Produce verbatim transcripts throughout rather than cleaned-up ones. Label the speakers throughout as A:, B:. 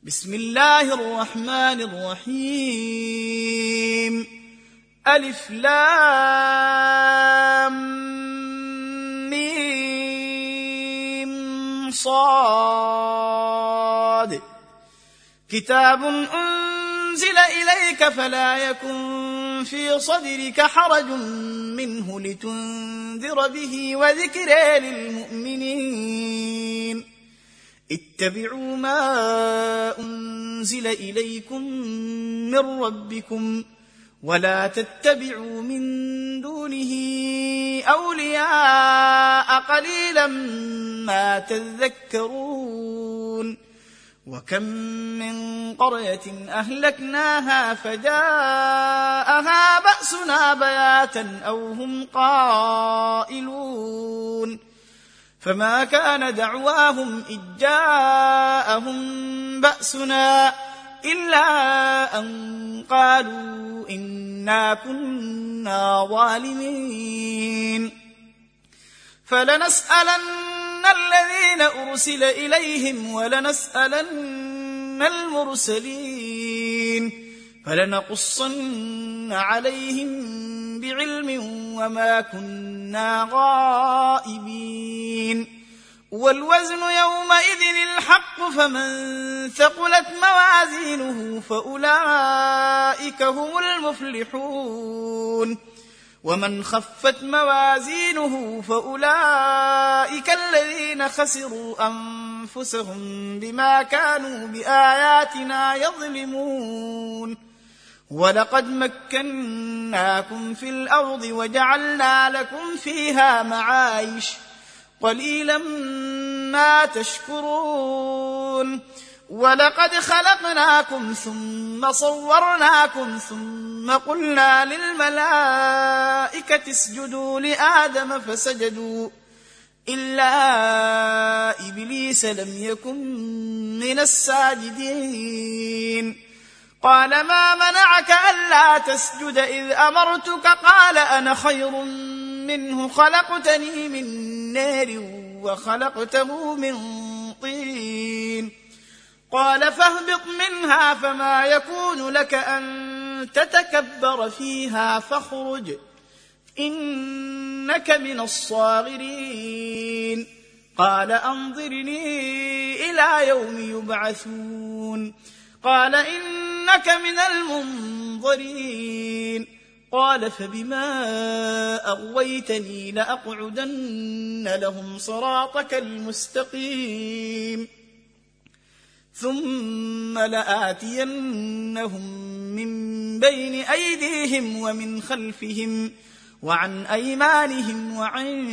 A: بسم الله الرحمن الرحيم ألف لام ميم صاد كتاب أنزل إليك فلا يكن في صدرك حرج منه لتنذر به وذكرى للمؤمنين اتبعوا ما أنزل إليكم من ربكم ولا تتبعوا من دونه أولياء قليلا ما تذكرون وكم من قرية أهلكناها فجاءها بأسنا بياتا أو هم قائلون فما كان دعواهم إذ جاءهم بأسنا إلا أن قالوا إنا كنا ظالمين فلنسألن الذين أرسل إليهم ولنسألن المرسلين فلنقصن عليهم بعلم وما كنا غائبين والوزن يومئذ الحق فمن ثقلت موازينه فأولئك هم المفلحون ومن خفت موازينه فأولئك الذين خسروا أنفسهم بما كانوا بآياتنا يظلمون ولقد مكناكم في الأرض وجعلنا لكم فيها معايش قليلا ما تشكرون ولقد خلقناكم ثم صورناكم ثم قلنا للملائكة اسجدوا لآدم فسجدوا إلا إبليس لم يكن من الساجدين قال ما منعك ألا تسجد إذ أمرتك قال أنا خير منه خلقتني من نار وخلقته من طين قال فاهبط منها فما يكون لك أن تتكبر فيها فاخرج إنك من الصاغرين قال أنظرني إلى يوم يبعثون قال إنك من المنظرين قال فبما أغويتني لأقعدن لهم صراطك المستقيم ثم لآتينهم من بين أيديهم ومن خلفهم وعن أيمانهم وعن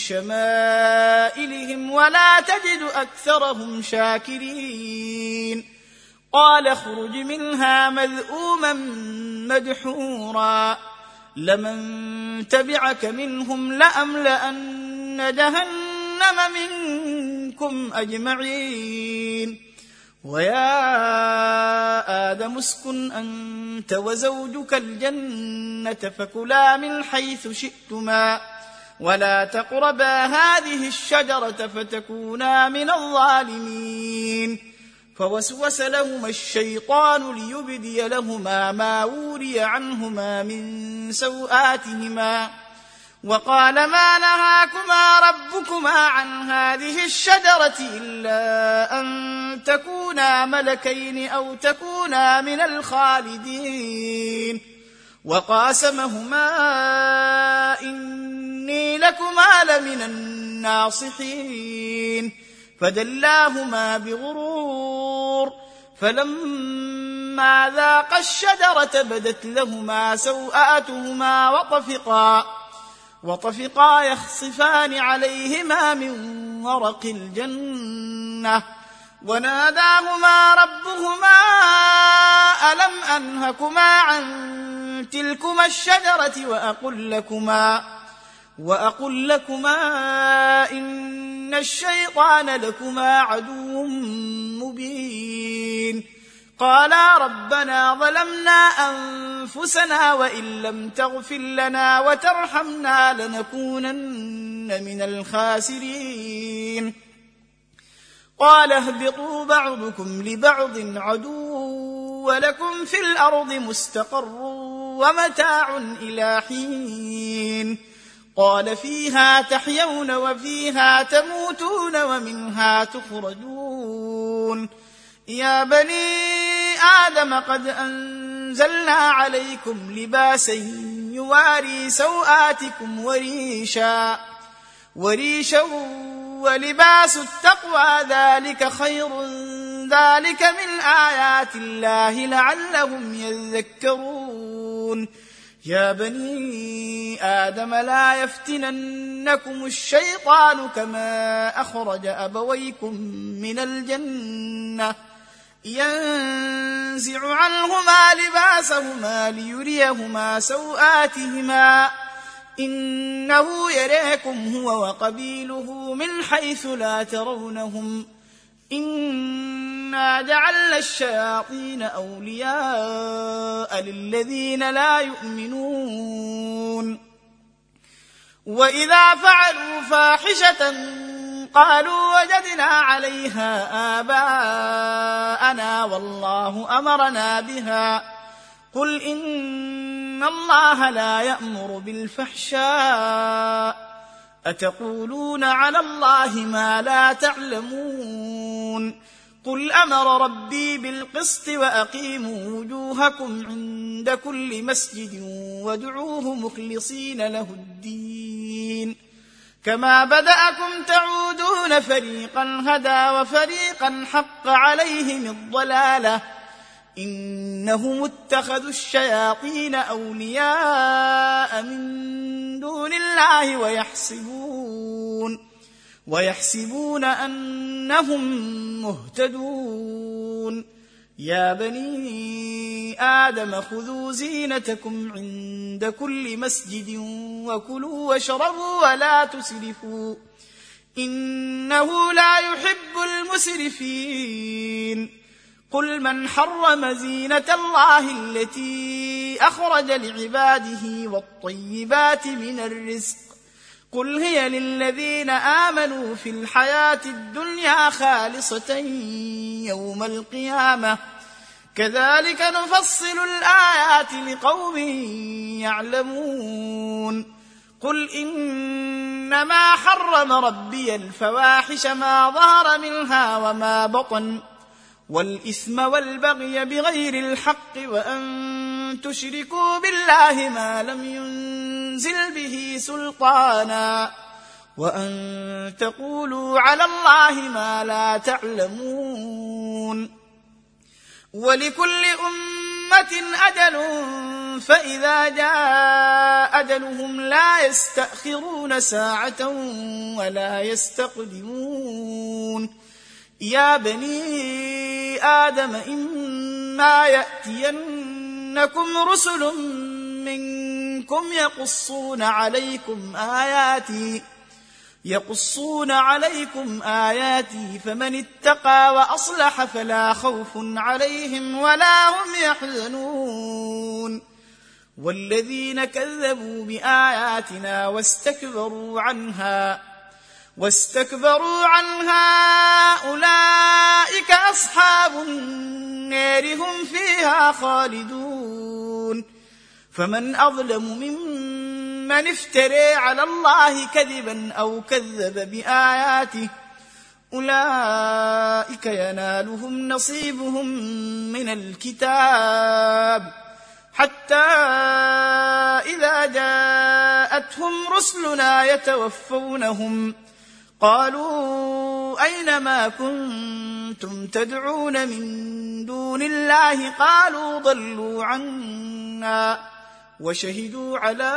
A: شمائلهم ولا تجد أكثرهم شاكرين قال اخرج منها مذءوما مدحورا لمن تبعك منهم لأملأن جهنم منكم أجمعين ويا آدم اسكن أنت وزوجك الجنة فكلا من حيث شئتما ولا تقربا هذه الشجرة فتكونا من الظالمين فوسوس لهما الشيطان ليبدي لهما ما وري عنهما من سوآتهما وقال ما نهاكما ربكما عن هذه الشجرة إلا أن تكونا ملكين أو تكونا من الخالدين وقاسمهما إني لكما لمن الناصحين فدلاهما بغرور فلما ذاقا الشجرة بدت لهما سوآتهما وطفقا وطفقا يخصفان عليهما من ورق الجنة وناداهما ربهما ألم أنهكما عن تلكما الشجرة وأقل لكما وأقل لكما إن الشيطان لكما عدو مبين قالا ربنا ظلمنا أنفسنا وإن لم تغفر لنا وترحمنا لنكونن من الخاسرين قال اهبطوا بعضكم لبعض عدو ولكم في الأرض مستقر ومتاع إلى حين قال فيها تحيون وفيها تموتون ومنها تخرجون يا بني آدم قد أنزلنا عليكم لباسا يواري سوآتكم وريشا وريشا ولباس التقوى ذلك خير ذلك من آيات الله لعلهم يذكرون يا بني آدم لا يفتننكم الشيطان كما أخرج أبويكم من الجنة ينزع عنهما لباسهما ليريهما سوآتهما إنه يراكم هو وقبيله من حيث لا ترونهم إنا جعلنا الشياطين أولياء للذين لا يؤمنون وإذا فعلوا فاحشة قالوا وجدنا عليها آباءنا والله أمرنا بها قل إن الله لا يأمر بالفحشاء أتقولون على الله ما لا تعلمون قل أمر ربي بالقسط وأقيموا وجوهكم عند كل مسجد وادعوه مخلصين له الدين كما بدأكم تعودون فريقا هدى وفريقا حق عليهم الضلالة إنهم اتخذوا الشياطين أولياء من دون الله ويحسبون ويحسبون أنهم مهتدون يا بني آدم خذوا زينتكم عند كل مسجد وكلوا واشربوا ولا تسرفوا إنه لا يحب المسرفين قل من حرم زينة الله التي أخرج لعباده والطيبات من الرزق قل هي للذين آمنوا في الحياة الدنيا خالصة يوم القيامة كذلك نفصل الآيات لقوم يعلمون قل إنما حرم ربي الفواحش ما ظهر منها وما بطن والإثم والبغي بغير الحق وأن تشركوا بالله ما لم ينزل به سلطانا وأن تقولوا على الله ما لا تعلمون ولكل أمة أجل فإذا جاء أجلهم لا يستأخرون ساعة ولا يستقدمون يا بني آدم إما يأتينكم رسل منكم يقصون عليكم آياتي يقصون عليكم آياتي فمن اتقى وأصلح فلا خوف عليهم ولا هم يحزنون والذين كذبوا بآياتنا واستكبروا عنها واستكبروا عنها أولئك أصحاب النار هم فيها خالدون فمن أظلم ممن افترى على الله كذبا أو كذب بآياته أولئك ينالهم نصيبهم من الكتاب حتى إذا جاءتهم رسلنا يتوفونهم قالوا أين ما كنتم تدعون من دون الله قالوا ضلوا عنا وشهدوا على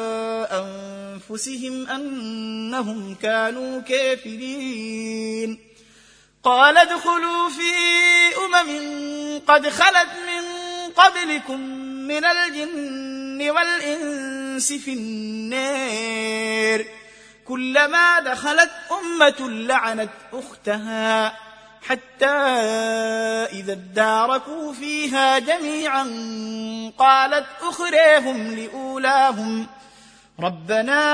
A: أنفسهم أنهم كانوا كافرين قال ادخلوا في أمم قد خلت من قبلكم من الجن والإنس في النار كلما دخلت أمة لعنت أختها حتى إذا اداركوا فيها جميعا قالت أخريهم لأولاهم ربنا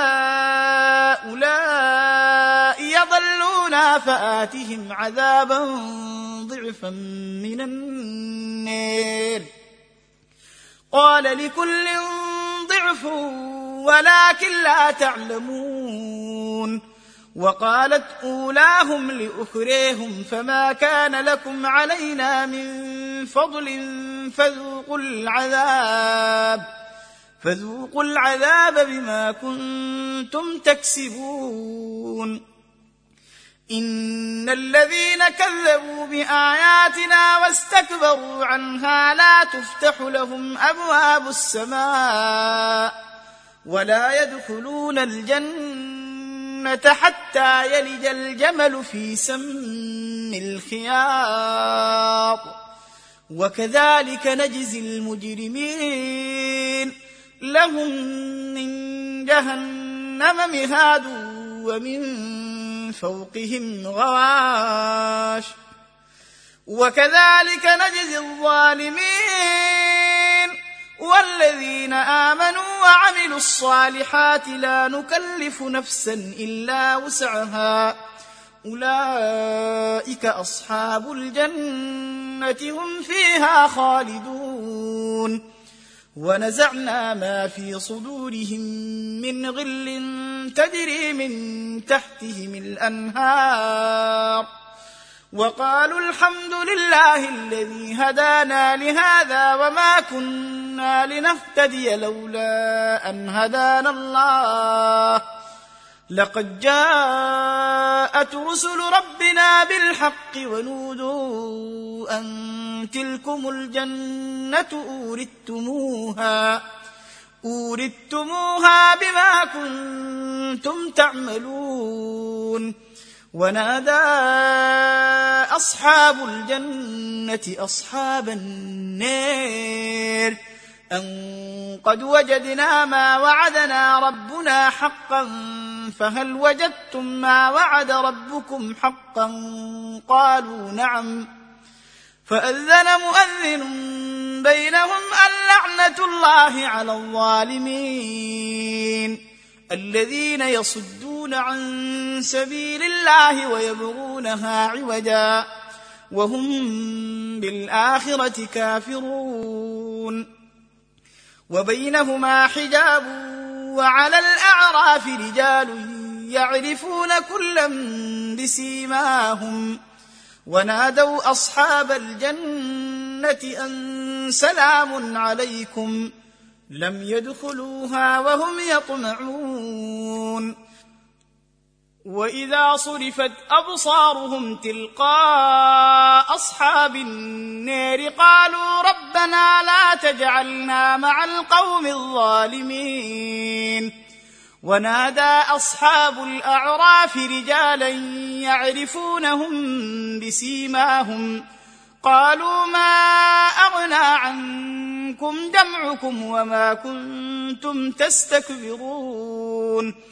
A: هؤلاء يضلونا فآتهم عذابا ضعفا من النار قال لكل ضعف ولكن لا تعلمون وقالت أولاهم لأخريهم فما كان لكم علينا من فضل فذوقوا العذاب فذوقوا العذاب بما كنتم تكسبون إن الذين كذبوا بآياتنا واستكبروا عنها لا تفتح لهم أبواب السماء ولا يدخلون الجنة حتى يلج الجمل في سم الخياط وكذلك نجزي المجرمين لهم من جهنم مهاد ومن فوقهم غواش وكذلك نجزي الظالمين والذين آمنوا وعملوا الصالحات لا نكلف نفسا إلا وسعها أولئك أصحاب الجنة هم فيها خالدون ونزعنا ما في صدورهم من غل تجري من تحتهم الأنهار وقالوا الحمد لله الذي هدانا لهذا وما كنا لنهتدي لولا أن هدانا الله لقد جاءت رسل ربنا بالحق ونودوا أن تلكم الجنة أورثتموها أورثتموها بما كنتم تعملون ونادى أصحاب الجنة أصحاب النار أن قد وجدنا ما وعدنا ربنا حقا فهل وجدتم ما وعد ربكم حقا قالوا نعم فأذن مؤذن بينهم اللعنة الله على الظالمين الذين يصدون عن سبيل الله ويبغونها عوجا وهم بالآخرة كافرون وبينهما حجاب وعلى الأعراف رجال يعرفون كلا بسيماهم ونادوا أصحاب الجنة أن سلام عليكم لم يدخلوها وهم يطمعون وإذا صرفت أبصارهم تلقاء أصحاب النار قالوا ربنا لا تجعلنا مع القوم الظالمين ونادى أصحاب الأعراف رجالا يعرفونهم بسيماهم قالوا ما أغنى عنكم جمعكم وما كنتم تستكبرون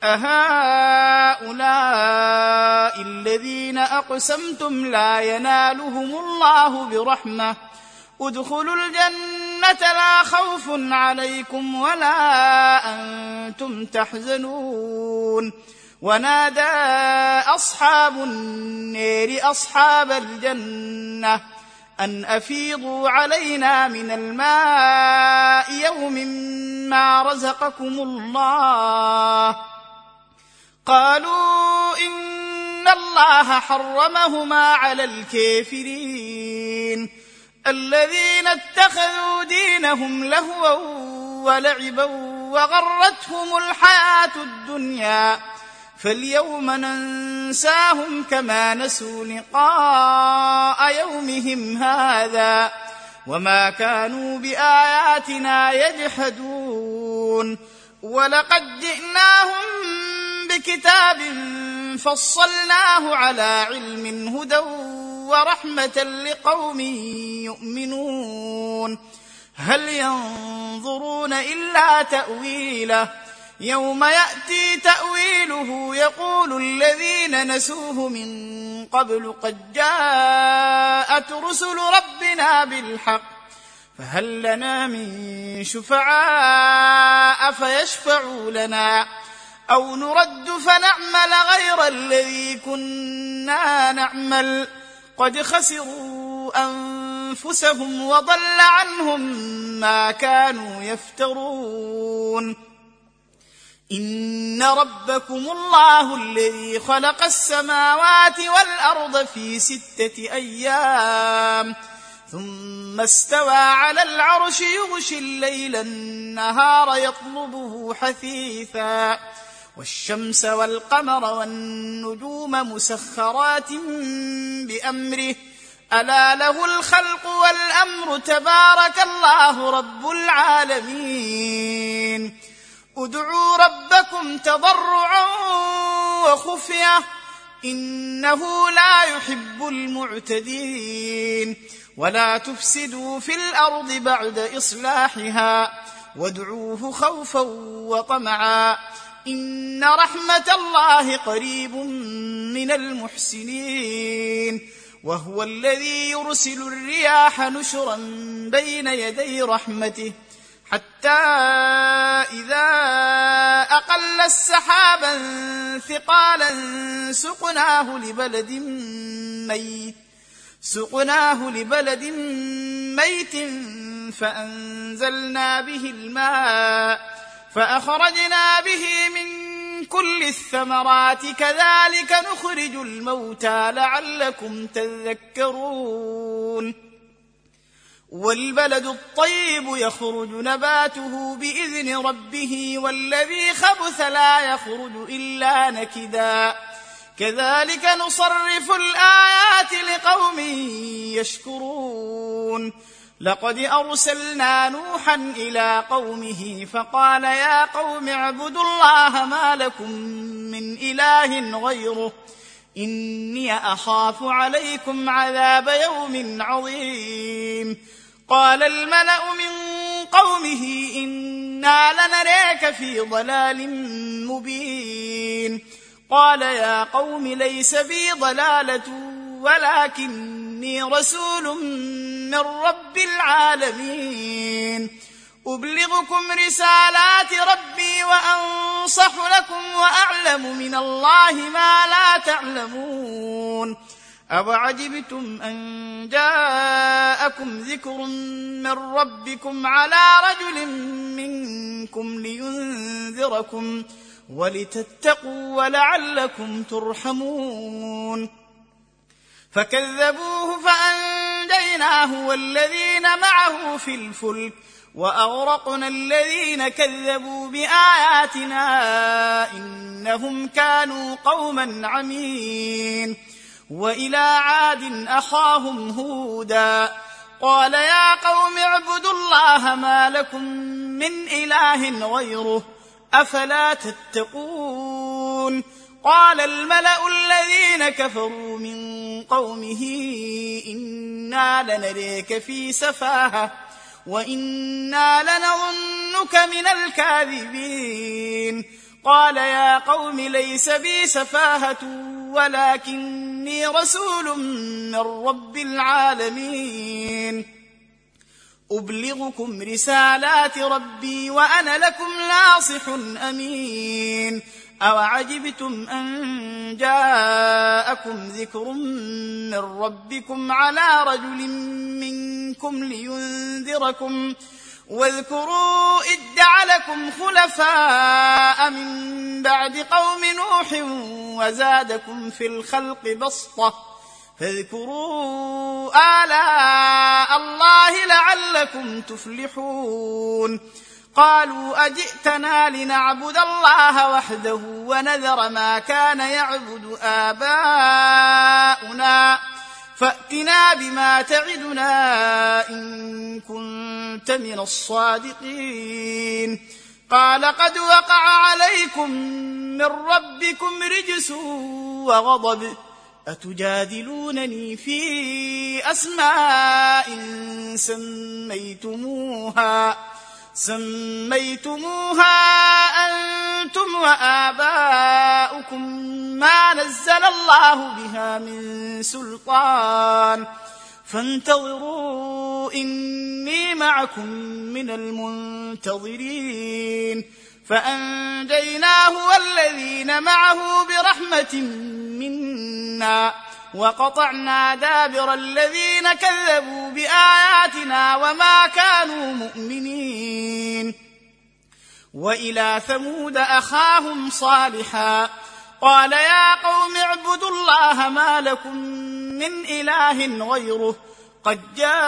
A: أهؤلاء الذين أقسمتم لا ينالهم الله برحمة ادخلوا الجنة لا خوف عليكم ولا أنتم تحزنون ونادى أصحاب النار أصحاب الجنة أن أفيضوا علينا من الماء يوم ما رزقكم الله قالوا إن الله حرمهما على الكافرين الذين اتخذوا دينهم لهوا ولعبا وغرتهم الحياة الدنيا فاليوم ننساهم كما نسوا لقاء يومهم هذا وما كانوا بآياتنا يجحدون ولقد جئناهم بكتاب فصلناه على علم هدى ورحمة لقوم يؤمنون هل ينظرون إلا تأويله يوم يأتي تأويله يقول الذين نسوه من قبل قد جاءت رسل ربنا بالحق فهل لنا من شفعاء فيشفعوا لنا أو نرد فنعمل غير الذي كنا نعمل قد خسروا أنفسهم وضل عنهم ما كانوا يفترون. إن ربكم الله الذي خلق السماوات والأرض في ستة أيام ثم استوى على العرش يغشي الليل النهار يطلبه حثيثا والشمس والقمر والنجوم مسخرات بأمره ألا له الخلق والأمر تبارك الله رب العالمين. ادعوا ربكم تضرعا وخفية إنه لا يحب المعتدين. ولا تفسدوا في الأرض بعد إصلاحها وادعوه خوفا وطمعا إن رحمة الله قريب من المحسنين. وهو الذي يرسل الرياح نشرا بين يدي رحمته حتى إذا أقل السحابا ثقالا سقناه لبلد ميت سقناه لبلد ميت فأنزلنا به الماء فأخرجنا به من كل الثمرات كذلك نخرج الموتى لعلكم تذكرون. والبلد الطيب يخرج نباته بإذن ربه والذي خبث لا يخرج إلا نكدا كذلك نصرف الآيات لقوم يشكرون. لقد أرسلنا نوحا إلى قومه فقال يا قوم اعبدوا الله ما لكم من إله غيره إني أخاف عليكم عذاب يوم عظيم. قال الملأ من قومه إنا لنراك في ضلال مبين. قال يا قوم ليس بي ضلالة ولكني رسول من رب العالمين أبلغكم رسالات ربي وأنصح لكم وأعلم من الله ما لا تعلمون. أوعجبتم أن جاءكم ذكر من ربكم على رجل منكم لينذركم ولتتقوا ولعلكم ترحمون. فكذبوه فأنجيناه والذين معه في الفلك وأغرقنا الذين كذبوا بآياتنا إنهم كانوا قوما عمين. وإلى عاد أخاهم هودا قال يا قوم اعبدوا الله ما لكم من إله غيره أفلا تتقون. قال الملأ الذين كفروا من قومه إنا لنريك في سفاهة وإنا لنظنك من الكاذبين. قال يا قوم ليس بي سفاهة ولكني رسول من رب العالمين أبلغكم رسالات ربي وأنا لكم ناصح أمين. أوعجبتم أن جاءكم ذكر من ربكم على رجل منكم لينذركم واذكروا إذ جعلكم خلفاء من بعد قوم نوح وزادكم في الخلق بسطة فاذكروا آلاء الله لعلكم تفلحون. قالوا أجئتنا لنعبد الله وحده ونذر ما كان يعبد آباؤنا فأتنا بما تعدنا إن كنت من الصادقين. قال قد وقع عليكم من ربكم رجس وغضب أتجادلونني في أسماء سميتموها سميتموها أنتم وآباؤكم ما نزل الله بها من سلطان فانتظروا قولوا إني معكم من المنتظرين فأنجيناه والذين معه برحمة منا وقطعنا دابر الذين كذبوا بآياتنا وما كانوا مؤمنين. وإلى ثمود أخاهم صالحا قال يا قوم اعبدوا الله ما لكم من إله غيره قد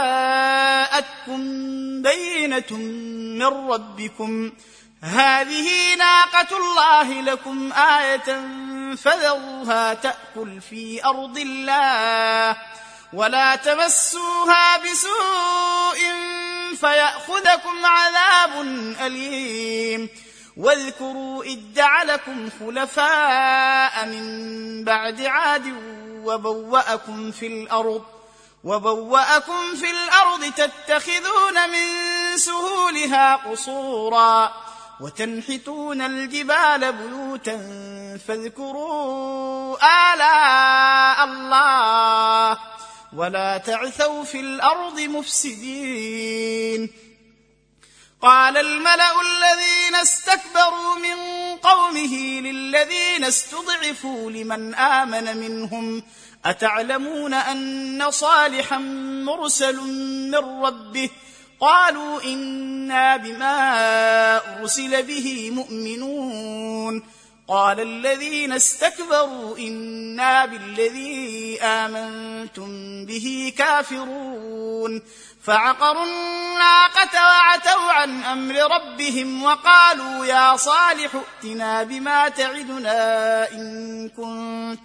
A: جاءتكم بينة من ربكم هذه ناقة الله لكم آية فذروها تأكل في أرض الله ولا تمسوها بسوء فيأخذكم عذاب أليم. واذكروا إذ جعلكم خلفاء من بعد عاد وبوأكم في الأرض وبوأكم في الأرض تتخذون من سهولها قصورا وتنحتون الجبال بيوتا فاذكروا آلاء الله ولا تعثوا في الأرض مفسدين. قال الملأ الذين استكبروا من قومه للذين استضعفوا لمن آمن منهم أتعلمون أن صالحا مرسل من ربه قالوا إنا بما أرسل به مؤمنون. قال الذين استكبروا إنا بالذي آمنتم به كافرون فعقروا الناقة وعتوا عن أمر ربهم وقالوا يا صالح ائتنا بما تعدنا إن كنت,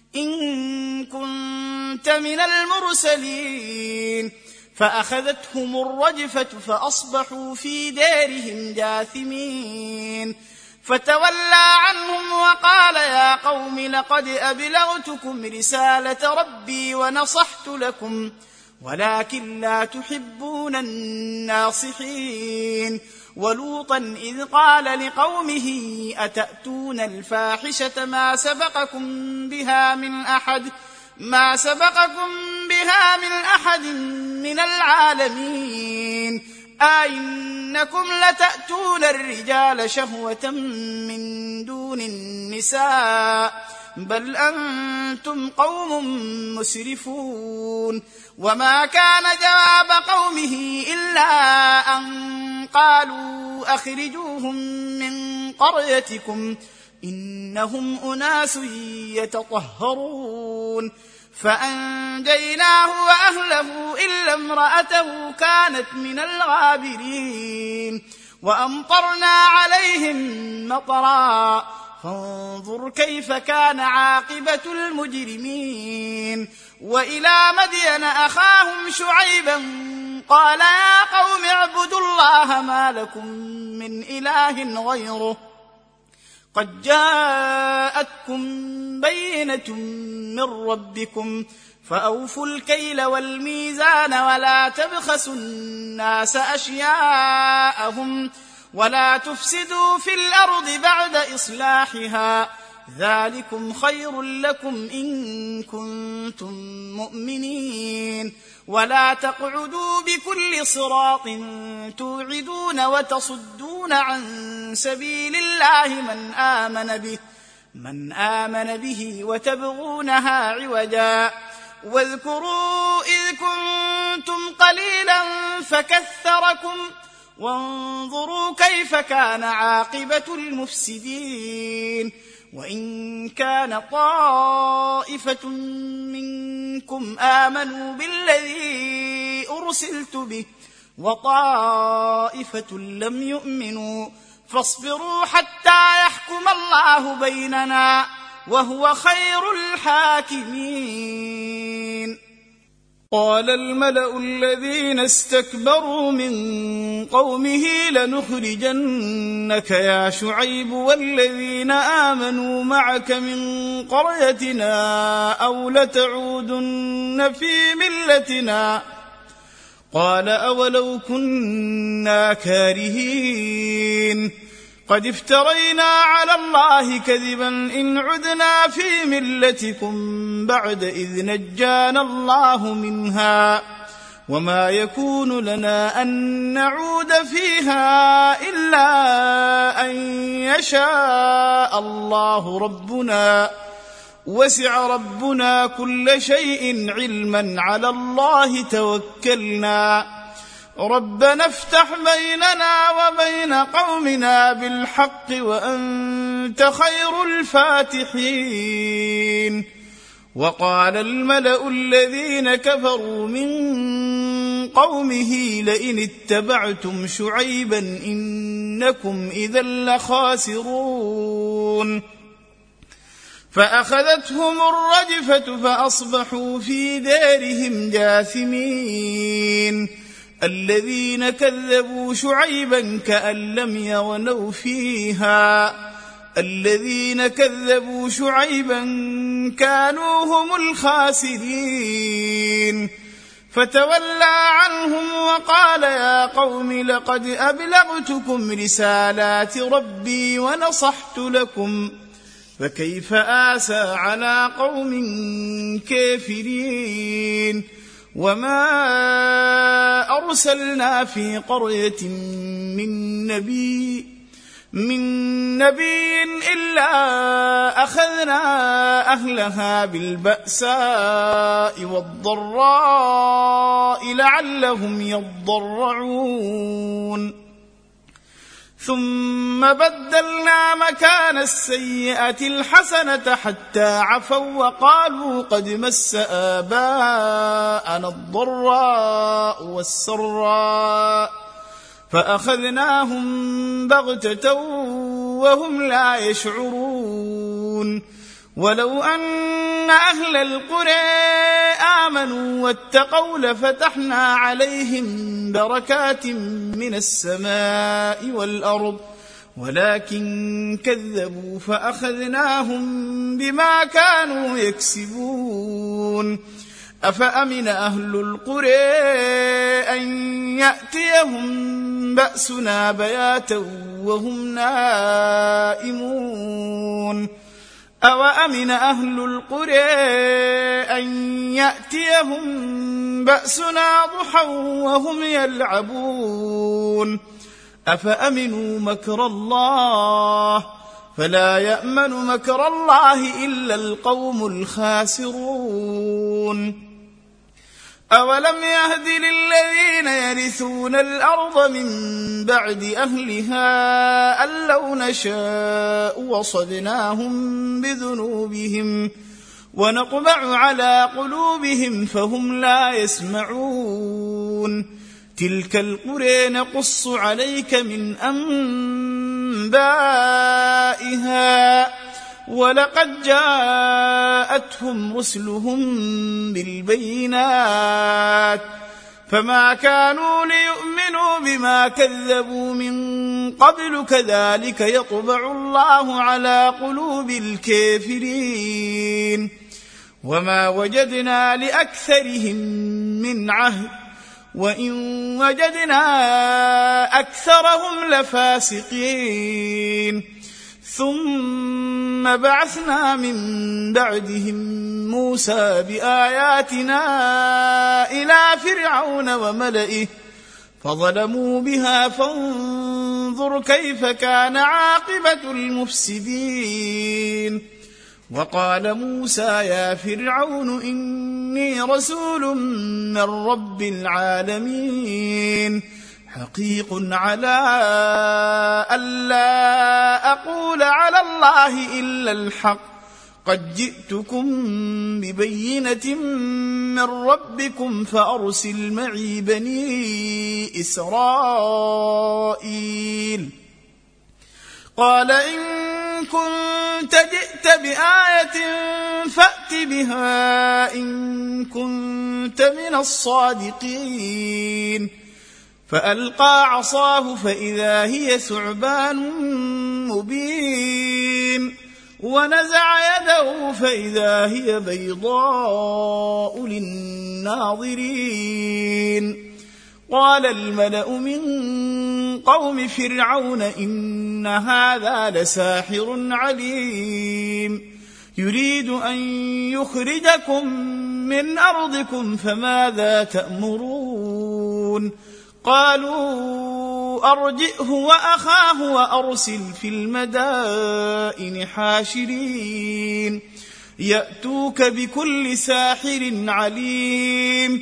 A: إن كنت من المرسلين. فأخذتهم الرجفة فأصبحوا في دارهم جاثمين. فتولى عنهم وقال يا قوم لقد أبلغتكم رسالة ربي ونصحت لكم ولكن لا تحبون الناصحين. ولوطا إذ قال لقومه أتأتون الفاحشة ما سبقكم بها من أحد ما سبقكم بها من أحد من العالمين أئنكم لتأتون الرجال شهوة من دون النساء بل أنتم قوم مسرفون. وما كان جواب قومه إلا أن قالوا أخرجوهم من قريتكم إنهم أناس يتطهرون. فأنجيناه وأهله إلا امرأته كانت من الغابرين. وأمطرنا عليهم مطرا فانظر كيف كان عاقبة المجرمين. وإلى مدين أخاهم شعيبا قال يا قوم اعبدوا الله ما لكم من إله غيره قد جاءتكم بينة من ربكم فأوفوا الكيل والميزان ولا تبخسوا الناس أشياءهم ولا تفسدوا في الأرض بعد إصلاحها ذلكم خير لكم إن كنتم مؤمنين. ولا تقعدوا بكل صراط توعدون وتصدون عن سبيل الله من آمن به من آمن به وتبغونها عوجا. واذكروا إذ كنتم قليلا فكثركم وانظروا كيف كان عاقبة المفسدين. وإن كان طائفة منكم آمنوا بالذي أرسلت به وطائفة لم يؤمنوا فاصبروا حتى يحكم الله بيننا وهو خير الحاكمين. قال الملأ الذين استكبروا من قومه لنخرجنك يا شعيب والذين آمنوا معك من قريتنا أو لتعودن في ملتنا قال أولو كنا كارهين قد افترينا على الله كذبا إن عدنا في ملتكم بعد إذ نجانا الله منها وما يكون لنا أن نعود فيها إلا أن يشاء الله ربنا وسع ربنا كل شيء علما على الله توكلنا ربنا افتح بيننا وبين قومنا بالحق وأنت خير الفاتحين. وقال الملأ الذين كفروا من قومه لئن اتبعتم شعيبا إنكم إذا لخاسرون فأخذتهم الرجفة فأصبحوا في دارهم جاثمين. الذين كذبوا شعيبا كأن لم يغنوا فيها الذين كذبوا شعيبا كانوا هم الخاسرين. فتولى عنهم وقال يا قوم لقد أبلغتكم رسالات ربي ونصحت لكم فكيف آسى على قوم كافرين. وما أرسلنا في قرية من نبي من نبي إلا أخذنا أهلها بالبأساء والضراء لعلهم يضرعون ثم بدلنا مكان السيئة الحسنة حتى عفوا وقالوا قد مس آباءنا الضراء والسراء فأخذناهم بغتة وهم لا يشعرون. ولو أن أهل القرى آمنوا واتقوا لفتحنا عليهم بركات من السماء والأرض ولكن كذبوا فأخذناهم بما كانوا يكسبون. أفأمن أهل القرى أن يأتيهم بأسنا بياتا وهم نائمون أوأمن أهل القرى أن يأتيهم بأسنا ضحى وهم يلعبون أفأمنوا مكر الله فلا يأمن مكر الله إلا القوم الخاسرون. أولم يهد للذين يرثون الأرض من بعد أهلها أن لو نشاء وصدناهم بذنوبهم ونطبع على قلوبهم فهم لا يسمعون. تلك القرى نقص عليك من أنبائها ولقد جاءتهم رسلهم بالبينات فما كانوا ليؤمنوا بما كذبوا من قبل كذلك يطبع الله على قلوب الكافرين. وما وجدنا لأكثرهم من عهد وإن وجدنا أكثرهم لفاسقين. ثم بعثنا من بعدهم موسى بآياتنا إلى فرعون وملئه فظلموا بها فانظر كيف كان عاقبة المفسدين. وقال موسى يا فرعون إني رسول من رب العالمين حقيق على ألا أقول على الله إلا الحق قد جئتكم ببينة من ربكم فأرسل معي بني إسرائيل. قال إن كنت جئت بآية فأت بها إن كنت من الصادقين. فألقى عصاه فإذا هي ثعبان مبين ونزع يده فإذا هي بيضاء للناظرين. قال الملأ من قوم فرعون إن هذا لساحر عليم يريد أن يخرجكم من أرضكم فماذا تأمرون. يعملون قالوا أرجئه وأخاه وأرسل في المدائن حاشرين يأتوك بكل ساحر عليم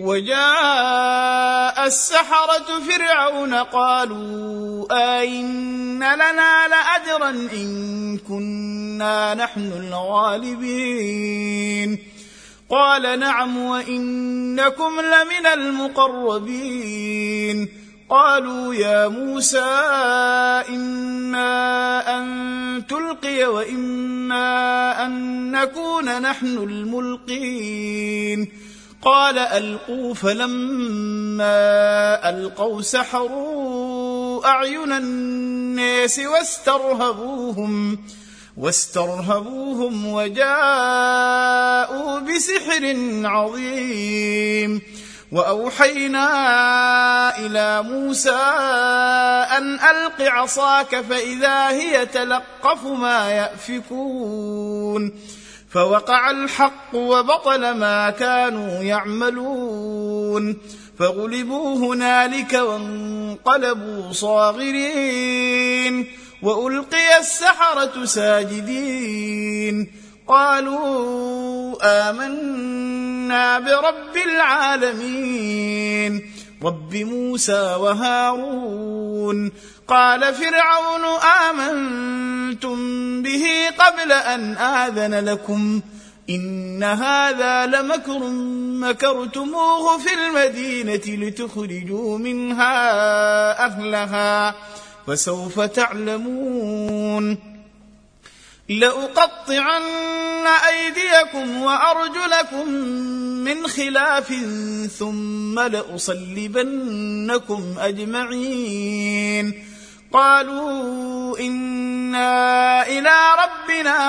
A: وجاء السحرة فرعون قالوا آئن لنا لأجرا إن كنا نحن الغالبين قال نعم وإنكم لمن المقربين قالوا يا موسى إما أن تلقي وإما أن نكون نحن الملقين قال ألقوا فلما ألقوا سحروا أعين الناس واسترهبوهم واسترهبوهم وجاءوا بسحر عظيم وأوحينا إلى موسى أن ألق عصاك فإذا هي تلقف ما يأفكون فوقع الحق وبطل ما كانوا يعملون فغلبوا هنالك وانقلبوا صاغرين وألقي السحرة ساجدين قالوا آمنا برب العالمين رب موسى وهارون قال فرعون آمنتم به قبل أن آذن لكم إن هذا لمكر مكرتموه في المدينة لتخرجوا منها أهلها فسوف تعلمون لأقطعن أيديكم وأرجلكم من خلاف ثم لأصلبنكم أجمعين قالوا إنا إلى ربنا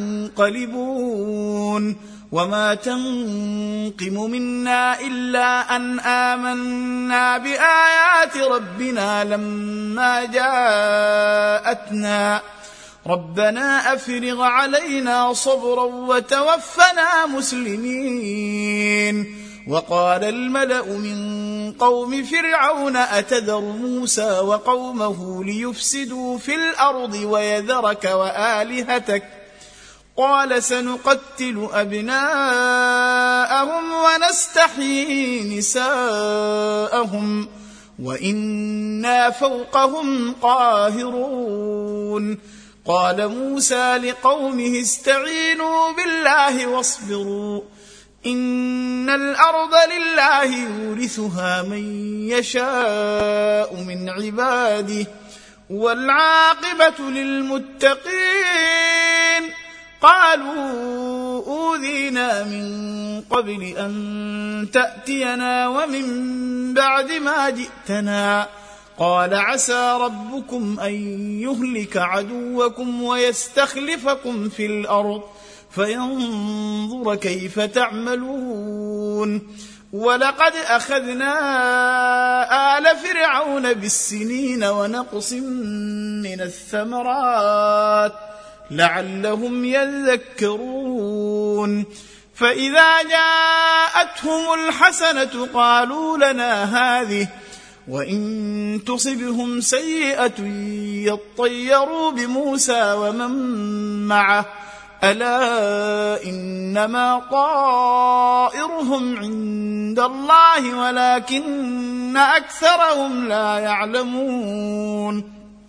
A: منقلبون وما تنقم منا إلا أن آمنا بآيات ربنا لما جاءتنا ربنا أفرغ علينا صبرا وتوفنا مسلمين وقال الملأ من قوم فرعون أتذر موسى وقومه ليفسدوا في الأرض ويذرك وآلهتك قال سنقتل أبناءهم ونستحيي نساءهم وإنا فوقهم قاهرون قال موسى لقومه استعينوا بالله واصبروا إن الأرض لله يورثها من يشاء من عباده والعاقبة للمتقين قالوا أوذينا من قبل أن تأتينا ومن بعد ما جئتنا قال عسى ربكم أن يهلك عدوكم ويستخلفكم في الأرض فينظر كيف تعملون ولقد أخذنا آل فرعون بالسنين ونقص من الثمرات لعلهم يذكرون فإذا جاءتهم الحسنة قالوا لنا هذه وإن تصبهم سيئة يطيروا بموسى ومن معه ألا إنما طائرهم عند الله ولكن أكثرهم لا يعلمون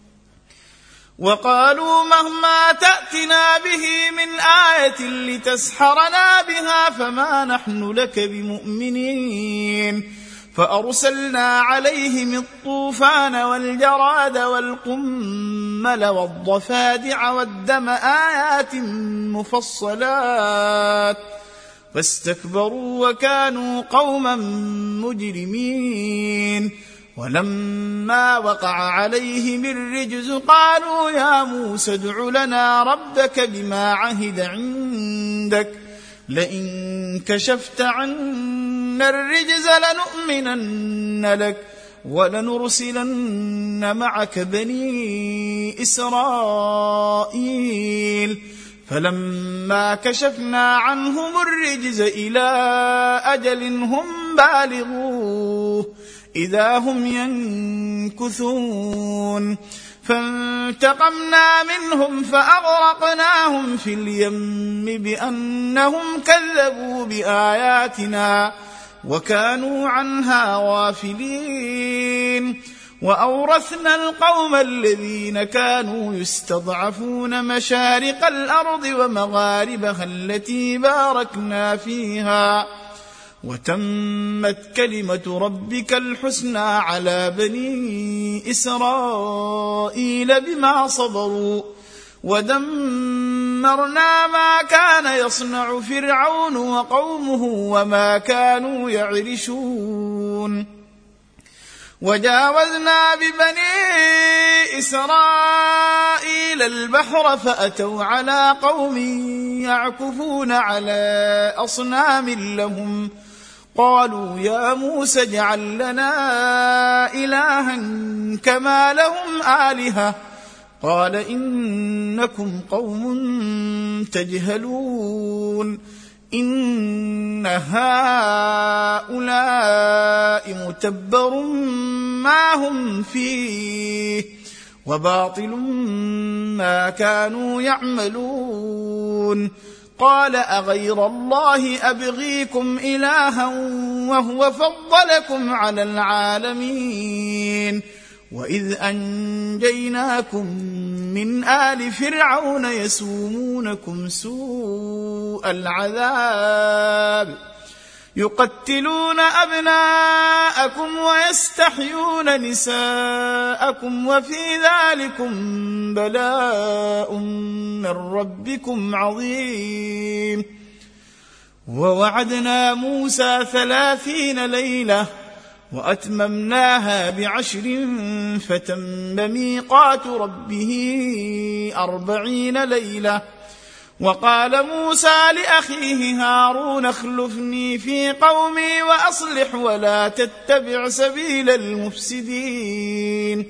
A: وقالوا مهما تأتنا به من آية لتسحرنا بها فما نحن لك بمؤمنين فأرسلنا عليهم الطوفان والجراد والقمل والضفادع والدم آيات مفصلات فاستكبروا وكانوا قوما مجرمين ولما وقع عليهم الرجز قالوا يا موسى ادع لنا ربك بما عهد عندك لئن كشفت عنا الرجز لنؤمنن لك ولنرسلن معك بني إسرائيل فلما كشفنا عنهم الرجز إلى أجل هم بالغوه إذا هم ينكثون فانتقمنا منهم فأغرقناهم في اليم بأنهم كذبوا بآياتنا وكانوا عنها غافلين وأورثنا القوم الذين كانوا يستضعفون مشارق الأرض ومغاربها التي باركنا فيها وتمت كلمة ربك الحسنى على بني إسرائيل بما صبروا ودمرنا ما كان يصنع فرعون وقومه وما كانوا يعرشون وجاوزنا ببني إسرائيل البحر فأتوا على قوم يعكفون على أصنام لهم قالوا يا موسى اجعل لنا إلها كما لهم آلهة قال إنكم قوم تجهلون إن هؤلاء متبر ما هم فيه وباطل ما كانوا يعملون قال أغير الله أبغيكم إلها وهو فضلكم على العالمين وإذ أنجيناكم من آل فرعون يسومونكم سوء العذاب يقتلون أبناءكم ويستحيون نساءكم وفي ذلكم بلاء من ربكم عظيم ووعدنا موسى ثلاثين ليلة وأتممناها بعشر فتم ميقات ربه أربعين ليلة وقال موسى لأخيه هارون اخلفني في قومي وأصلح ولا تتبع سبيل المفسدين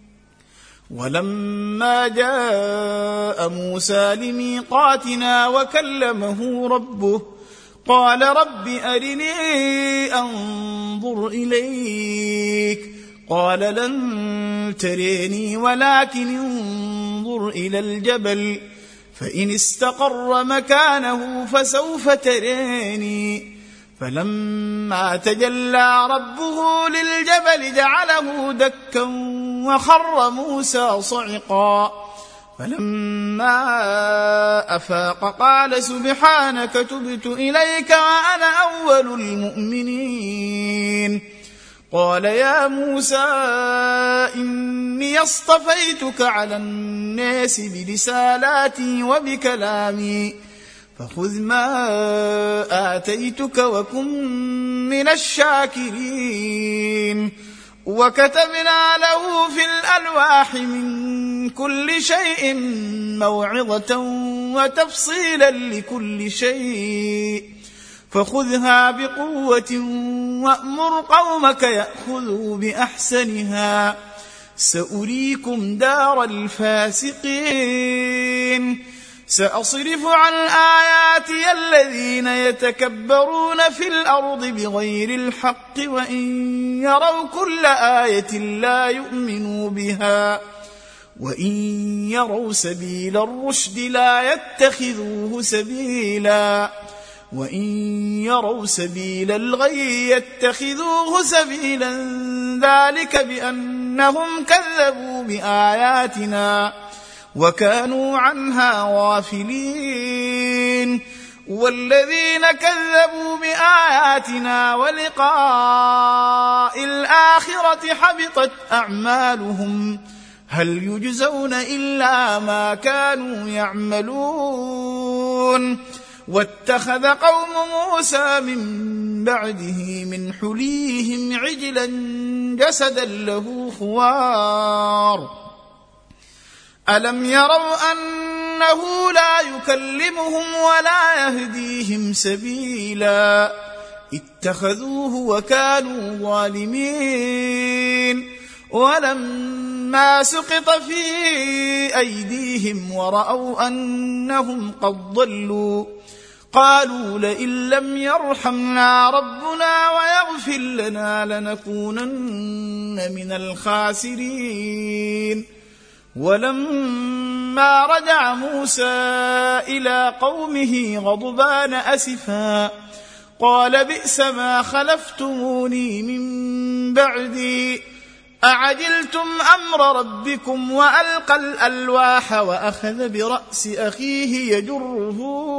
A: ولما جاء موسى لميقاتنا وكلمه ربه قال رب أرني أنظر إليك قال لن تريني ولكن انظر إلى الجبل فإن استقر مكانه فسوف تريني فلما تجلى ربه للجبل جعله دكا وخر موسى صعقا فلما أفاق قال سبحانك تبت إليك وأنا أول المؤمنين قال يا موسى إني اصطفيتك على الناس برسالاتي وبكلامي فخذ ما آتيتك وكن من الشاكرين وكتبنا له في الألواح من كل شيء موعظة وتفصيلا لكل شيء فخذها بقوة وأمر قومك يأخذوا بأحسنها سأريكم دار الفاسقين سأصرف عن آياتي الذين يتكبرون في الأرض بغير الحق وإن يروا كل آية لا يؤمنوا بها وإن يروا سبيل الرشد لا يتخذوه سبيلا وإن يروا سبيل الغي يتخذوه سبيلا ذلك بأنهم كذبوا بآياتنا وكانوا عنها غافلين والذين كذبوا بآياتنا ولقاء الآخرة حبطت أعمالهم هل يجزون إلا ما كانوا يعملون واتخذ قوم موسى من بعده من حليهم عجلا جسدا له خوار ألم يروا أنه لا يكلمهم ولا يهديهم سبيلا اتخذوه وكانوا ظالمين ولما سقط في أيديهم ورأوا أنهم قد ضلوا قالوا لئن لم يرحمنا ربنا ويغفر لنا لنكونن من الخاسرين. ولما رجع موسى إلى قومه غضبان أسفا قال بئس ما خلفتموني من بعدي أعجلتم أمر ربكم وألقى الألواح وأخذ برأس أخيه يجره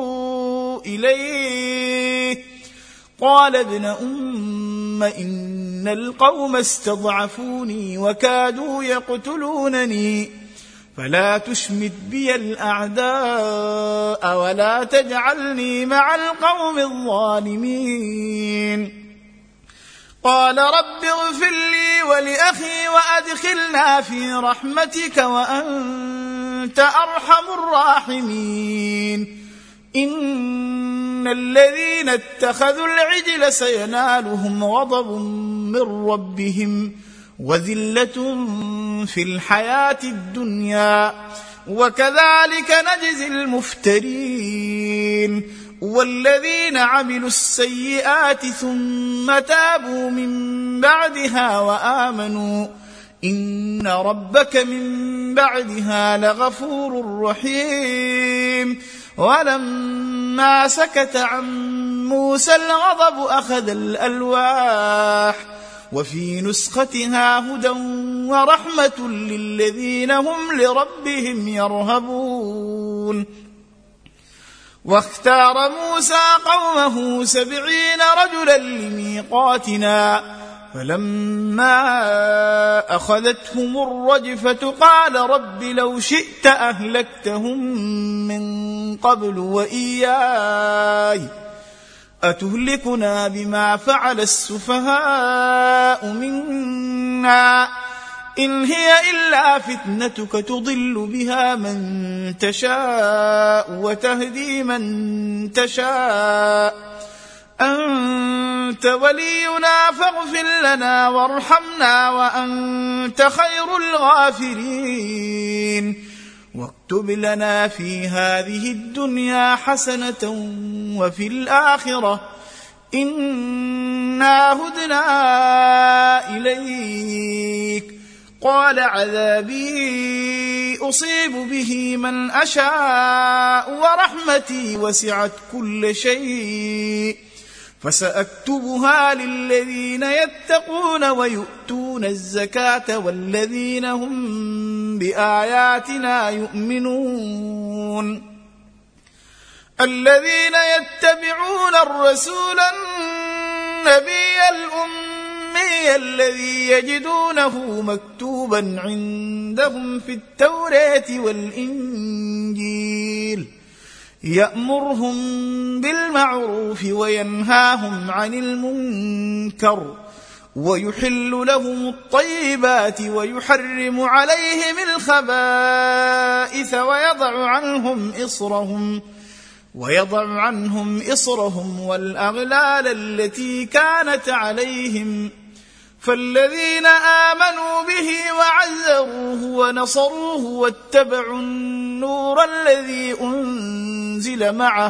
A: إليه قال ابن أم إن القوم استضعفوني وكادوا يقتلونني فلا تشمت بي الأعداء ولا تجعلني مع القوم الظالمين. قال رب اغفر لي ولأخي وأدخلنا في رحمتك وأنت أرحم الراحمين. إن الذين اتخذوا العجل سينالهم غضب من ربهم وذلة في الحياة الدنيا وكذلك نجزي المفترين. والذين عملوا السيئات ثم تابوا من بعدها وآمنوا إن ربك من بعدها لغفور رحيم. ولما سكت عن موسى الغضب أخذ الألواح وفي نسختها هدى ورحمة للذين هم لربهم يرهبون. واختار موسى قومه سبعين رجلا لميقاتنا فلما أخذتهم الرجفة قال رب لو شئت أهلكتهم من قبل وإياي أتهلكنا بما فعل السفهاء منا إن هي إلا فتنتك تضل بها من تشاء وتهدي من تشاء أنت ولينا فاغفر لنا وارحمنا وأنت خير الغافرين. واكتب لنا في هذه الدنيا حسنة وفي الآخرة إنا هدنا إليك. قال عذابي أصيب به من أشاء ورحمتي وسعت كل شيء فسأكتبها للذين يتقون ويؤتون الزكاة والذين هم بآياتنا يؤمنون. الذين يتبعون الرسول النبي الأمي الذي يجدونه مكتوبا عندهم في التوراة والإنجيل يأمرهم بالمعروف وينهاهم عن المنكر ويحل لهم الطيبات ويحرم عليهم الخبائث ويضع عنهم إصرهم ويضع عنهم إصرهم والأغلال التي كانت عليهم. فالذين آمنوا به وعزروه ونصروه واتبعوا النور الذي أنزل معه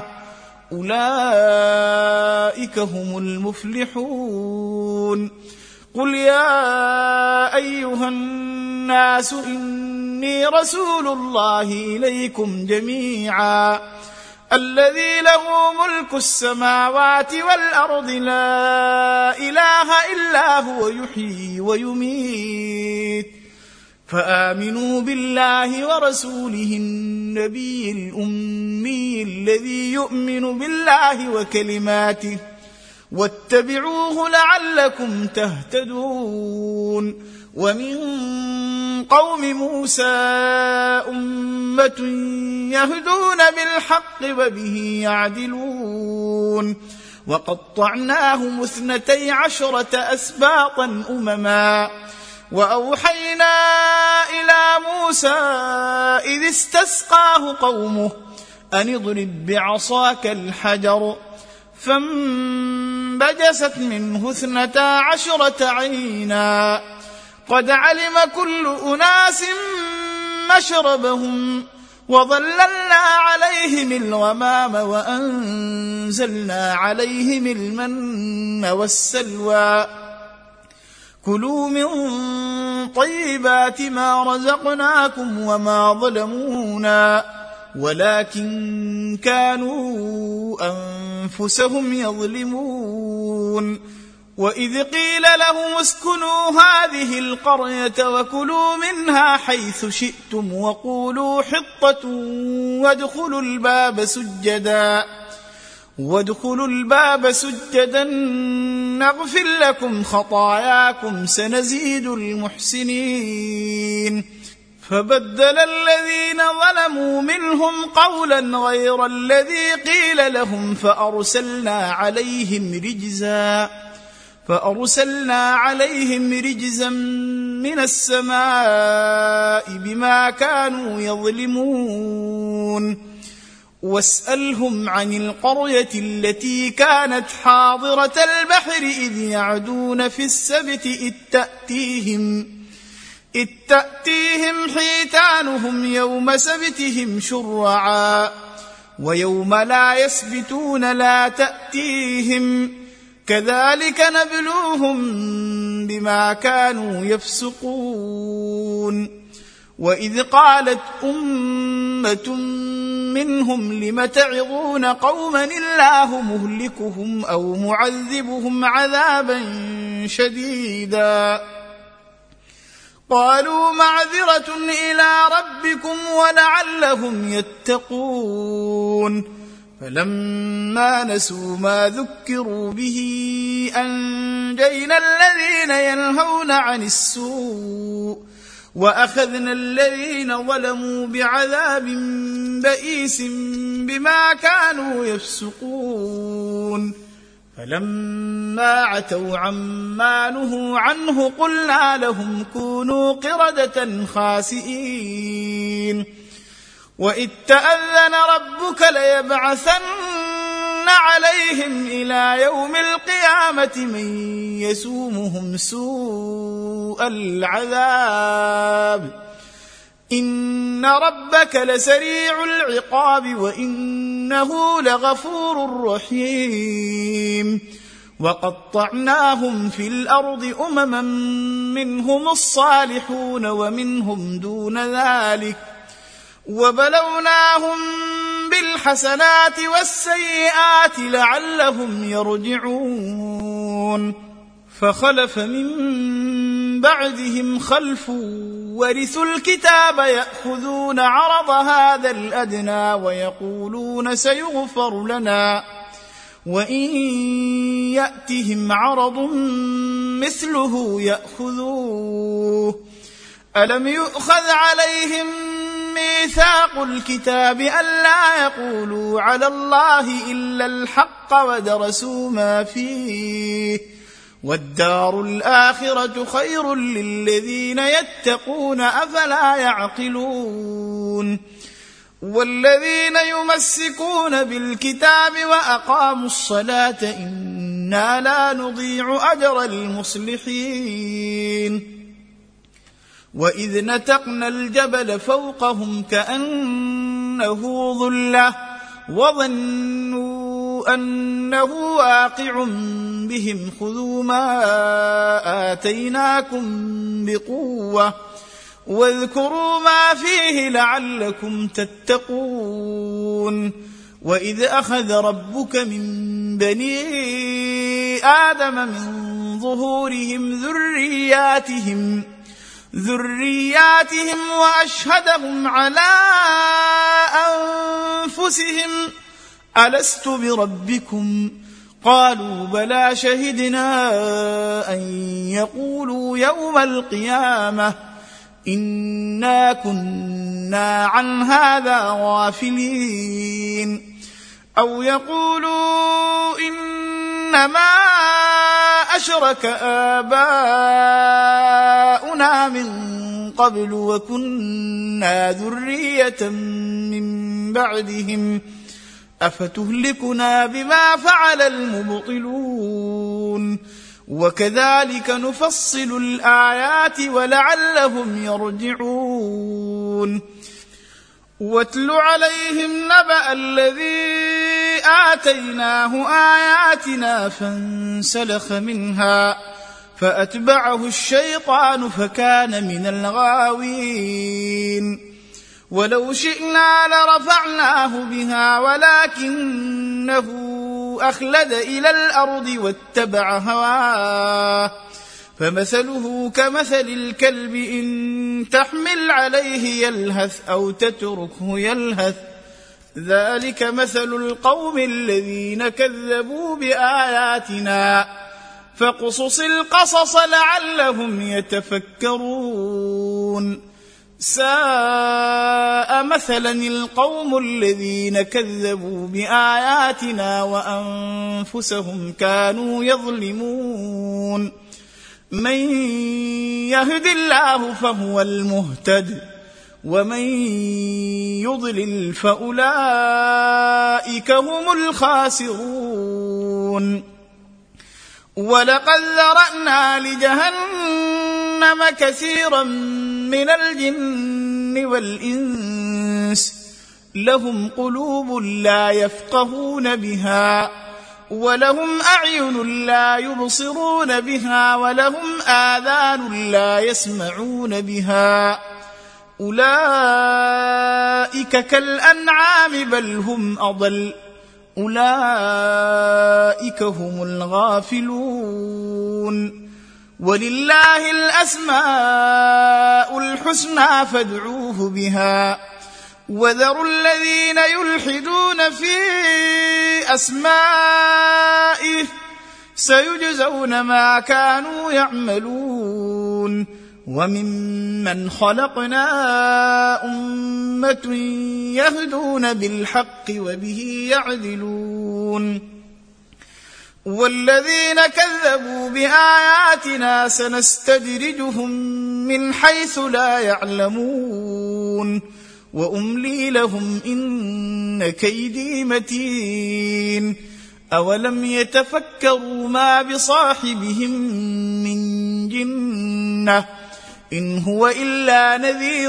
A: أولئك هم المفلحون. قل يا أيها الناس إني رسول الله إليكم جميعا الذي له ملك السماوات والأرض لا إله إلا هو يحيي ويميت فآمنوا بالله ورسوله النبي الأمي الذي يؤمن بالله وكلماته واتبعوه لعلكم تهتدون. ومن قوم موسى أمة يهدون بالحق وبه يعدلون. وقطعناهم اثنتي عشرة أسباطا أمما وأوحينا إلى موسى إذ استسقاه قومه أن اضرب بعصاك الحجر فانبجست منه اثنتا عشرة عينا قد علم كل أناس مشربهم وظللنا عليهم الغمام وأنزلنا عليهم المن والسلوى كلوا من طيبات ما رزقناكم وما ظلمونا ولكن كانوا أنفسهم يظلمون وإذ قيل لهم اسكنوا هذه القرية وكلوا منها حيث شئتم وقولوا حطة وادخلوا الباب سجدا وادخلوا الباب سجدا نغفر لكم خطاياكم سنزيد المحسنين فبدل الذين ظلموا منهم قولا غير الذي قيل لهم فأرسلنا عليهم رجزا فأرسلنا عليهم رجزا من السماء بما كانوا يظلمون واسألهم عن القرية التي كانت حاضرة البحر إذ يعدون في السبت إذ تأتيهم إذ تأتيهم حيتانهم يوم سبتهم شرعا ويوم لا يسبتون لا تأتيهم كذلك نبلوهم بما كانوا يفسقون وإذ قالت أمة منهم لم تعظون قوما الله مهلكهم أو معذبهم عذابا شديدا قالوا معذرة إلى ربكم ولعلهم يتقون فلما نسوا ما ذكروا به أنجينا الذين ينهون عن السوء وأخذنا الذين ظلموا بعذاب بئيس بما كانوا يفسقون فلما عتوا عما نهوا عنه قلنا لهم كونوا قردة خاسئين وإذ تأذن ربك ليبعثن عليهم إلى يوم القيامة من يسومهم سوء العذاب إن ربك لسريع العقاب وإنه لغفور رحيم وقطعناهم في الأرض أمما منهم الصالحون ومنهم دون ذلك وبلوناهم بالحسنات والسيئات لعلهم يرجعون فخلف من بعدهم خلف ورثوا الكتاب يأخذون عرض هذا الأدنى ويقولون سيغفر لنا وإن يأتهم عرض مثله يأخذوه ألم يؤخذ عليهم ميثاق الكتاب ألا يقولوا على الله إلا الحق ودرسوا ما فيه والدار الآخرة خير للذين يتقون أفلا يعقلون والذين يمسكون بالكتاب وأقاموا الصلاة إنا لا نضيع أجر المصلحين وإذ نتقنا الجبل فوقهم كأنه ظلة وظنوا أنه واقع بهم خذوا ما آتيناكم بقوة واذكروا ما فيه لعلكم تتقون وإذ أخذ ربك من بني آدم من ظهورهم ذرياتهم ذرياتهم وأشهدهم على أنفسهم ألست بربكم قالوا بلى شهدنا أن يقولوا يوم القيامة إنا كنا عن هذا غافلين أو يقولوا إنما أشرك آباؤنا من قبل وكنا ذرية من بعدهم أفتهلكنا بما فعل المبطلون وكذلك نفصل الآيات ولعلهم يرجعون واتل عليهم نبأ الذي آتيناه آياتنا فانسلخ منها فأتبعه الشيطان فكان من الغاوين ولو شئنا لرفعناه بها ولكنه أخلد إلى الأرض واتبع هواه فمثله كمثل الكلب إن تحمل عليه يلهث أو تتركه يلهث ذلك مثل القوم الذين كذبوا بآياتنا فاقصص القصص لعلهم يتفكرون ساء مثلا القوم الذين كذبوا بآياتنا وأنفسهم كانوا يظلمون من يهد الله فهو المهتد ومن يضلل فأولئك هم الخاسرون ولقد ذرأنا لجهنم كثيرا من الجن والإنس لهم قلوب لا يفقهون بها ولهم أعين لا يبصرون بها ولهم آذان لا يسمعون بها أولئك كالأنعام بل هم أضل أولئك هم الغافلون ولله الأسماء الحسنى فادعوه بها وذروا الذين يلحدون في أسمائه سيجزون ما كانوا يعملون وممن خلقنا أمة يهدون بالحق وبه يعدلون والذين كذبوا بآياتنا سنستدرجهم من حيث لا يعلمون وأملي لهم إن كيدي متين أولم يتفكروا ما بصاحبهم من جنة إن هو إلا نذير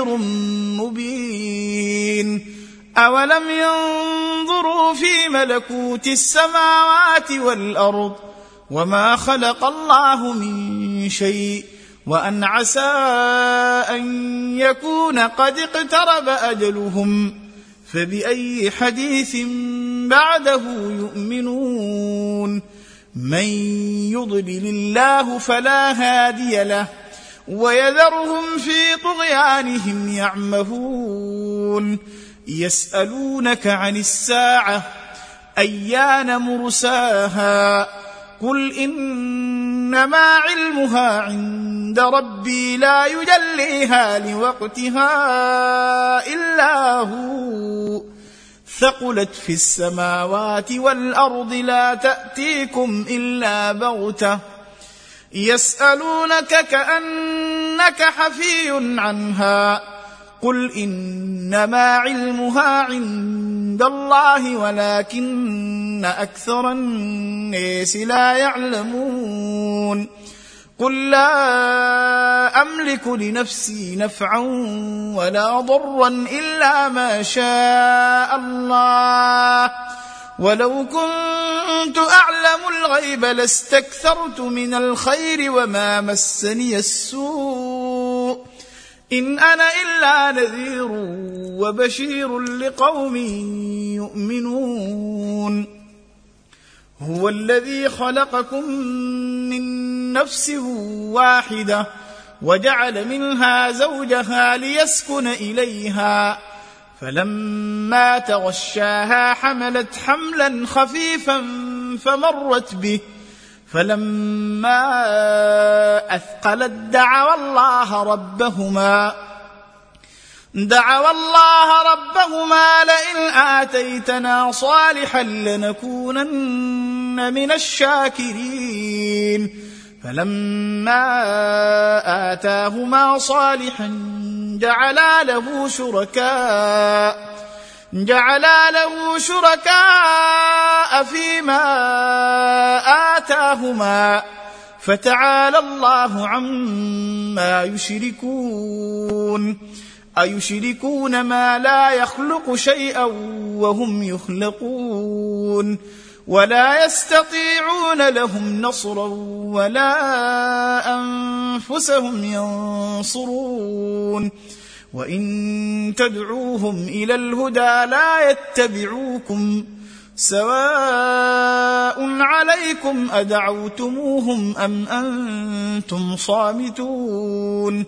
A: مبين أولم ينظروا في ملكوت السماوات والأرض وما خلق الله من شيء وأن عسى أن يكون قد اقترب أجلهم فبأي حديث بعده يؤمنون من يضلل الله فلا هادي له ويذرهم في طغيانهم يعمهون يسألونك عن الساعة أيان مرساها قل إنما علمها عند ربي لا يجليها لوقتها إلا هو ثقلت في السماوات والأرض لا تأتيكم إلا بغتة يسألونك كأنك حفي عنها قل إنما علمها عند الله ولكن أكثر الناس لا يعلمون قل لا أملك لنفسي نفعا ولا ضرا إلا ما شاء الله ولو كنت أعلم الغيب لاستكثرت من الخير وما مسني السوء إن أنا إلا نذير وبشير لقوم يؤمنون هو الذي خلقكم من نفس واحدة وجعل منها زوجها ليسكن إليها فلما تغشاها حملت حملا خفيفا فمرت به فلما أثقلت دعوا الله ربهما دعوا الله ربهما لئن آتيتنا صالحا لنكونن من الشاكرين فلما آتاهما صالحا جعلا له شركاء جعلا له شركاء فيما آتاهما فتعالى الله عما يشركون أيشركون ما لا يخلق شيئا وهم يخلقون ولا يستطيعون لهم نصرا ولا أنفسهم ينصرون وإن تدعوهم إلى الهدى لا يتبعوكم سواء عليكم أدعوتموهم أم أنتم صامتون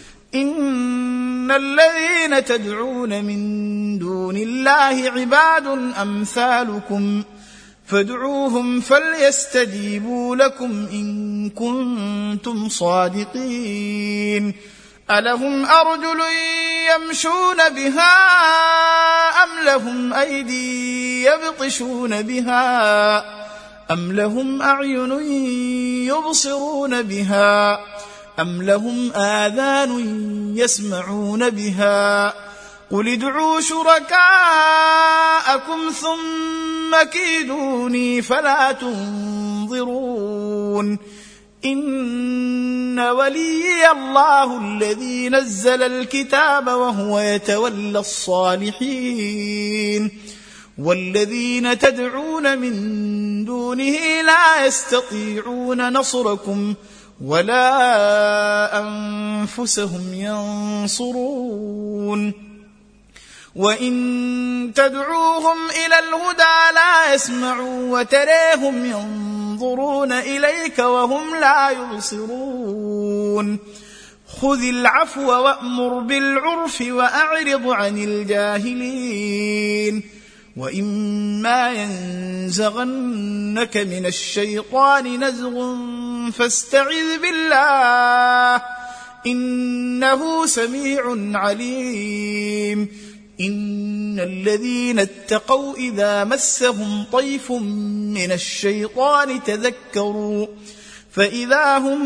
A: إن الذين تدعون من دون الله عباد أمثالكم فادعوهم فليستجيبوا لكم إن كنتم صادقين ألهم أرجل يمشون بها أم لهم أيدي يبطشون بها أم لهم أعين يبصرون بها أم لهم آذان يسمعون بها قل ادعوا شركاءكم ثم كيدوني فلا تنظرون إن وليي الله الذي نزل الكتاب وهو يتولى الصالحين والذين تدعون من دونه لا يستطيعون نصركم ولا أنفسهم ينصرون وإن تدعوهم إلى الهدى لا يسمعوا وتريهم ينظرون إليك وهم لا يبصرون خذ العفو وأمر بالعرف وأعرض عن الجاهلين وإما ينزغنك من الشيطان نزغ فاستعذ بالله إنه سميع عليم إن الذين اتقوا إذا مسهم طيف من الشيطان تذكروا فإذا هم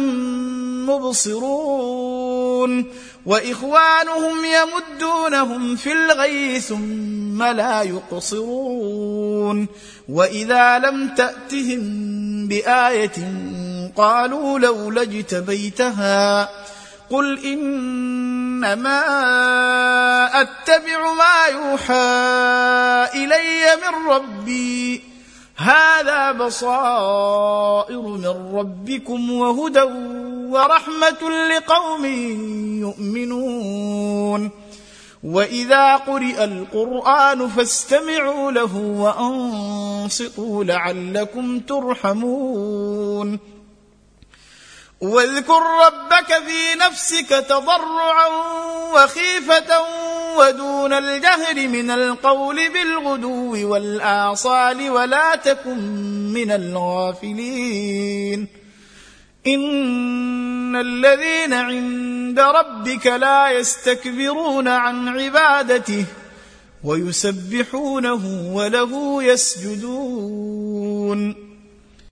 A: مبصرون وإخوانهم يمدونهم في الغي ثم لا يقصرون وإذا لم تأتهم بآية قالوا لولا اجتبيتها قل إنما أتبع ما يوحى إلي من ربي هذا بصائر من ربكم وهدى ورحمة لقوم يؤمنون وإذا قرئ القرآن فاستمعوا له وأنصتوا لعلكم ترحمون واذكر ربك في نفسك تضرعا وخيفة ودون الجهر من القول بالغدو والآصال ولا تكن من الغافلين إن الذين عند ربك لا يستكبرون عن عبادته ويسبحونه وله يسجدون